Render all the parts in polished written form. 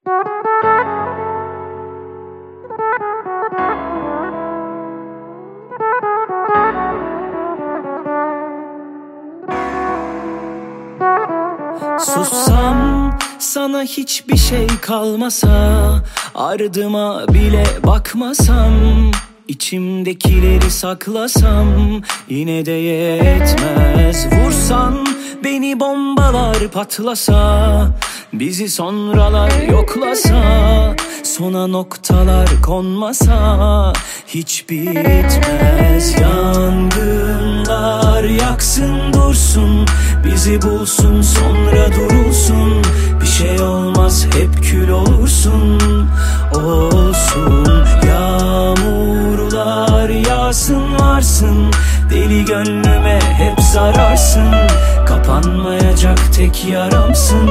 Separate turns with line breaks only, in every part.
Sussam sana hiçbir şey kalmasa, ardıma bile bakmasam, İçimdekileri saklasam yine de yetmez. Vursan beni bombalar patlasa, bizi sonralar yoklasa, sona noktalar konmasa hiç bitmez. Yangınlar yaksın dursun, bizi bulsun sonra durulsun. Bir şey olmaz hep kül olursun, olsun. Yağmurlar yağsın varsın, deli gönlüme hep zararsın. Kapanmayacak tek yaramsın.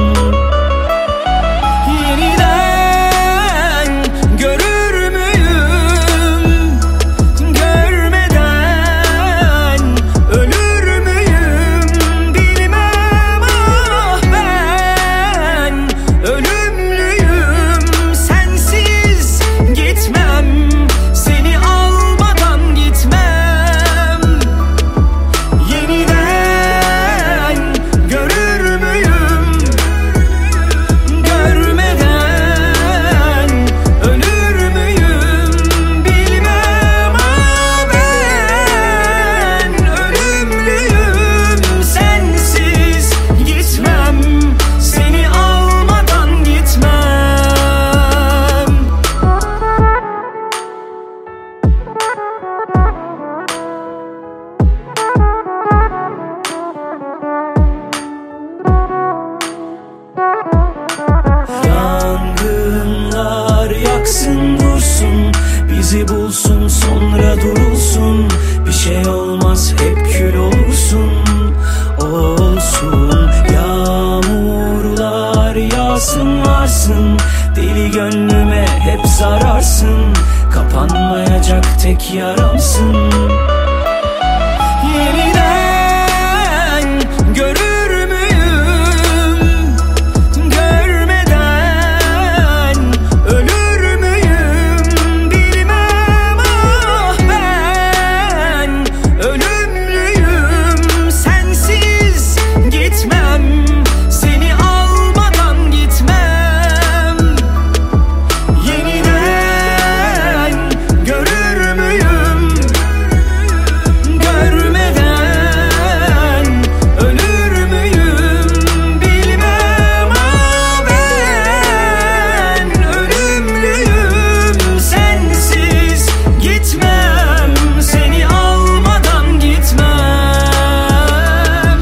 Yeniden görür müyüm? Görmeden ölür müyüm? Bilmem ah ben ölümlüyüm. Sensiz gitmem, seni almadan gitmem. Yeniden görür müyüm? Görmeden ölür müyüm? Bilmem ama ben ölümlüyüm. Sensiz gitmem, seni almadan gitmem. Yangınlar yaksın dursun, bizi bulsun sonra durulsun. Bir şey olmaz hep kül olursun, olsun. Yağmurlar yağsın varsın, deli gönlüme hep zararsın. Kapanmayacak tek yaramsın. Yeniden görür müyüm? Görmeden ölür müyüm? Bilmem ah ben ölümlüyüm. Sensiz gitmem, seni almadan gitmem. Yeniden görür müyüm? Görmeden ölür müyüm? Bilmem ama ben ölümlüyüm. Sensiz gitmem, seni almadan gitmem.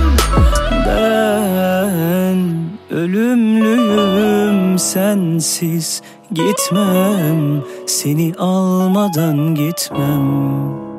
Ben ölümlüyüm, sensiz gitmem, seni almadan gitmem.